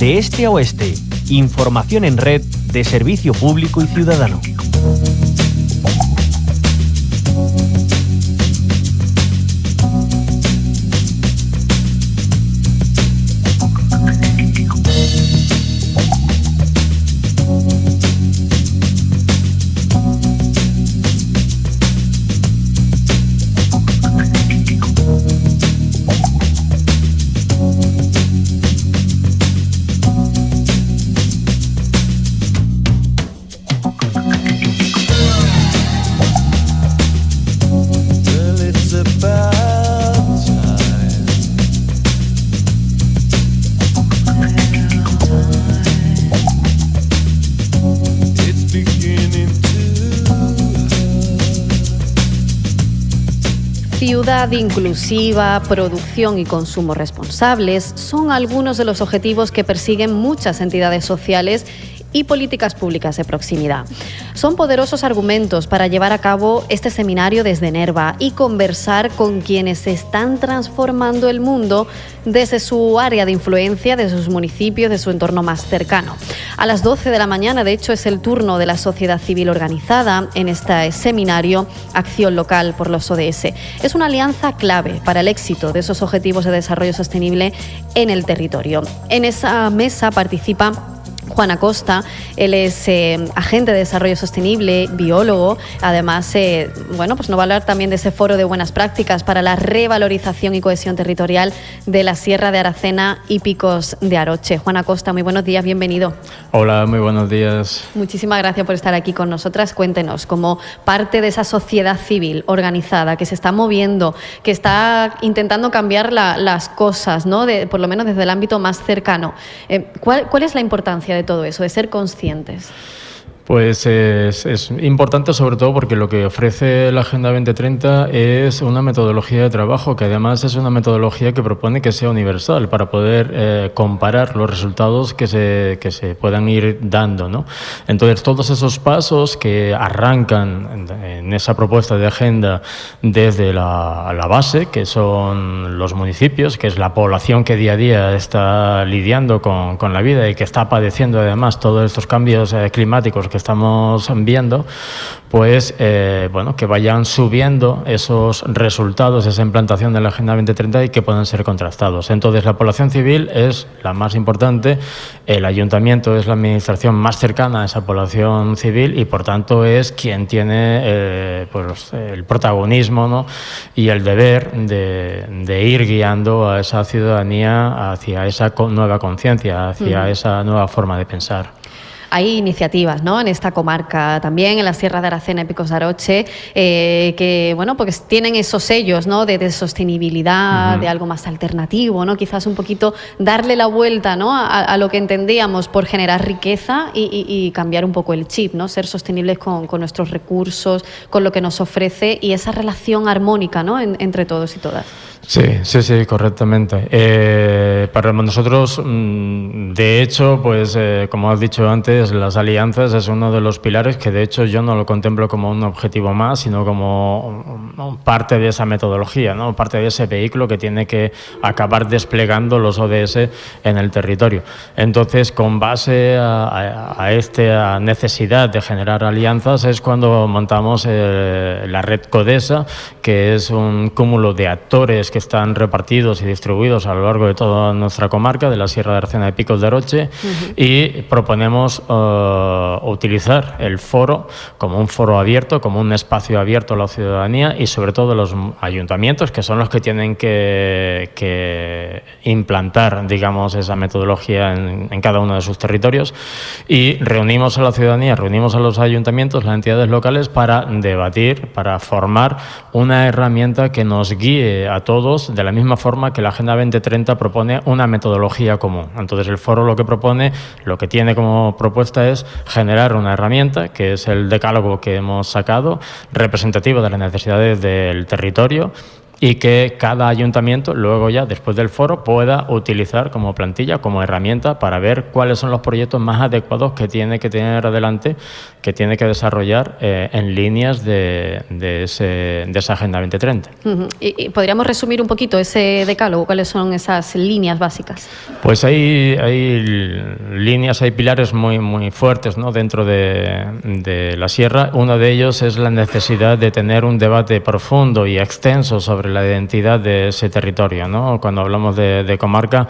de este a oeste. Información en red de servicio público y ciudadano. Ciudad inclusiva, producción y consumo responsables son algunos de los objetivos que persiguen muchas entidades sociales y políticas públicas de proximidad. Son poderosos argumentos para llevar a cabo este seminario desde Nerva y conversar con quienes están transformando el mundo desde su área de influencia, de sus municipios, de su entorno más cercano. A las 12 de la mañana, de hecho, es el turno de la sociedad civil organizada en este seminario Acción Local por los ODS. Es una alianza clave para el éxito de esos objetivos de desarrollo sostenible en el territorio. En esa mesa participa Juan Acosta. Él es agente de desarrollo sostenible, biólogo. Además, pues nos va a hablar también de ese foro de buenas prácticas para la revalorización y cohesión territorial de la Sierra de Aracena y Picos de Aroche. Juan Acosta, muy buenos días, bienvenido. Hola, muy buenos días. Muchísimas gracias por estar aquí con nosotras. Cuéntenos, como parte de esa sociedad civil organizada que se está moviendo, que está intentando cambiar las cosas, ¿no? Por lo menos desde el ámbito más cercano. ¿Cuál es la importancia de todo eso, de ser conscientes? Pues es importante sobre todo porque lo que ofrece la Agenda 2030 es una metodología de trabajo que además es una metodología que propone que sea universal para poder comparar los resultados que se puedan ir dando, ¿no? Entonces todos esos pasos que arrancan en esa propuesta de agenda desde la base, que son los municipios, que es la población que día a día está lidiando con la vida y que está padeciendo además todos estos cambios climáticos que estamos viendo, pues que vayan subiendo esos resultados, esa implantación de la Agenda 2030 y que puedan ser contrastados. Entonces, la población civil es la más importante, el ayuntamiento es la administración más cercana a esa población civil y, por tanto, es quien tiene el protagonismo, ¿no? Y el deber de ir guiando a esa ciudadanía hacia esa nueva conciencia, hacia esa nueva forma de pensar. Hay iniciativas, ¿no?, en esta comarca, también en la Sierra de Aracena y Picos de Aroche, que pues tienen esos sellos, ¿no?, de sostenibilidad, de algo más alternativo, ¿no? Quizás un poquito darle la vuelta, ¿no?, a lo que entendíamos por generar riqueza y cambiar un poco el chip, ¿no? Ser sostenibles con nuestros recursos, con lo que nos ofrece y esa relación armónica, ¿no?, entre todos y todas. Sí, correctamente. Para nosotros, de hecho, pues como has dicho antes, las alianzas es uno de los pilares que de hecho yo no lo contemplo como un objetivo más, sino como parte de esa metodología, ¿no? Parte de ese vehículo que tiene que acabar desplegando los ODS en el territorio. Entonces, con base a esta necesidad de generar alianzas es cuando montamos la red CODESA, que es un cúmulo de actores que están repartidos y distribuidos a lo largo de toda nuestra comarca, de la Sierra de Aracena y Picos de Aroche, y proponemos utilizar el foro como un foro abierto, como un espacio abierto a la ciudadanía y sobre todo los ayuntamientos, que son los que tienen que implantar, digamos, esa metodología en cada uno de sus territorios, y reunimos a la ciudadanía, reunimos a los ayuntamientos, las entidades locales, para debatir, para formar una herramienta que nos guíe a todos de la misma forma que la Agenda 2030 propone una metodología común. Entonces, el foro lo que tiene como propuesta es generar una herramienta, que es el decálogo que hemos sacado, representativo de las necesidades del territorio, y que cada ayuntamiento luego ya después del foro pueda utilizar como plantilla, como herramienta para ver cuáles son los proyectos más adecuados que tiene que tener adelante, que tiene que desarrollar en líneas de esa Agenda 2030. ¿Y podríamos resumir un poquito ese decálogo? ¿Cuáles son esas líneas básicas? Pues hay líneas, hay pilares muy fuertes, ¿no?, dentro de la sierra. Uno de ellos es la necesidad de tener un debate profundo y extenso sobre la identidad de ese territorio, ¿no? Cuando hablamos de comarca,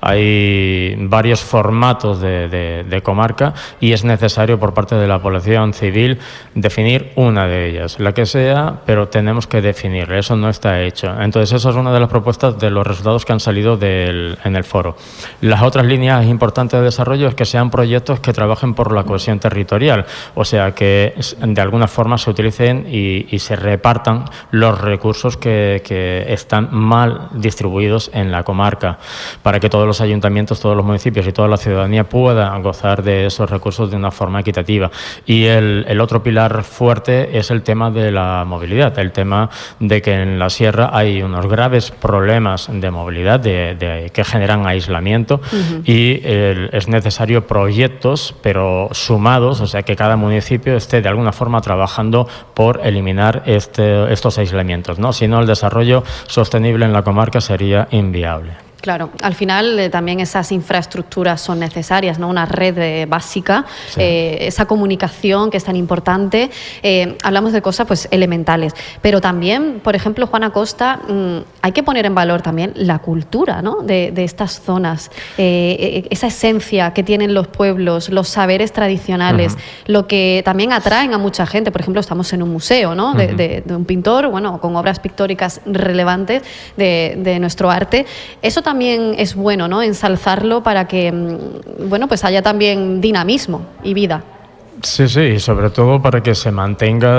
hay varios formatos de comarca y es necesario por parte de la población civil definir una de ellas, la que sea, pero tenemos que definir, eso no está hecho. Entonces, esa es una de las propuestas de los resultados que han salido en el foro. Las otras líneas importantes de desarrollo es que sean proyectos que trabajen por la cohesión territorial, o sea, que de alguna forma se utilicen y se repartan los recursos que están mal distribuidos en la comarca, para que todos los ayuntamientos, todos los municipios y toda la ciudadanía puedan gozar de esos recursos de una forma equitativa. Y el otro pilar fuerte es el tema de la movilidad, el tema de que en la sierra hay unos graves problemas de movilidad que generan aislamiento y es necesario proyectos, pero sumados, o sea, que cada municipio esté de alguna forma trabajando por eliminar estos aislamientos, ¿no? Si no, el desarrollo sostenible en la comarca sería inviable. Claro, al final también esas infraestructuras son necesarias, ¿no? Una red básica, sí. Esa comunicación que es tan importante. Hablamos de cosas pues elementales, pero también, por ejemplo, Juana Costa, hay que poner en valor también la cultura, ¿no?, de estas zonas, esa esencia que tienen los pueblos, los saberes tradicionales, lo que también atraen a mucha gente. Por ejemplo, estamos en un museo, ¿no?, de un pintor, bueno, con obras pictóricas relevantes de nuestro arte. Eso también es bueno, ¿no?, ensalzarlo para que, bueno, pues haya también dinamismo y vida. Sí, y sobre todo para que se mantenga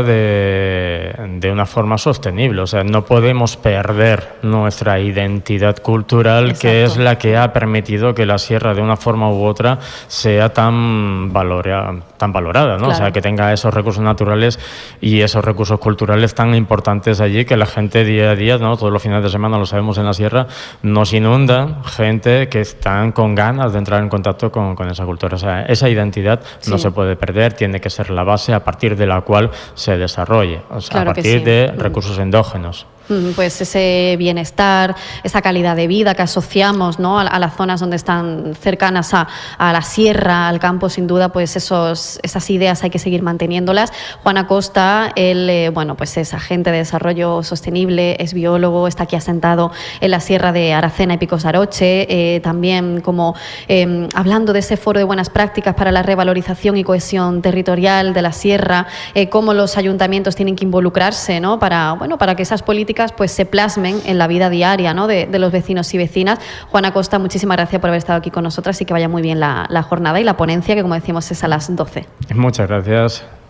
de una forma sostenible. O sea, no podemos perder nuestra identidad cultural. Exacto. Que es la que ha permitido que la sierra, de una forma u otra, sea tan valorada, ¿no? Claro. O sea, que tenga esos recursos naturales y esos recursos culturales tan importantes allí, que la gente día a día, ¿no?, todos los fines de semana, lo sabemos, en la sierra, nos inundan gente que están con ganas de entrar en contacto con esa cultura. O sea, esa identidad no se puede perder. Tiene que ser la base a partir de la cual se desarrolle, o sea, claro, a partir de recursos endógenos. Pues ese bienestar, esa calidad de vida que asociamos, ¿no?, a las zonas donde están cercanas a la sierra, al campo, sin duda, pues esas ideas hay que seguir manteniéndolas. Juana Costa, él, bueno, pues es agente de desarrollo sostenible, es biólogo, está aquí asentado en la sierra de Aracena y Picos de Aroche, también como hablando de ese foro de buenas prácticas para la revalorización y cohesión territorial de la sierra, cómo los ayuntamientos tienen que involucrarse, ¿no?, para que esas políticas pues se plasmen en la vida diaria, ¿no?, de los vecinos y vecinas. Juana Costa, muchísimas gracias por haber estado aquí con nosotras y que vaya muy bien la jornada y la ponencia, que como decimos es a las 12. Muchas gracias.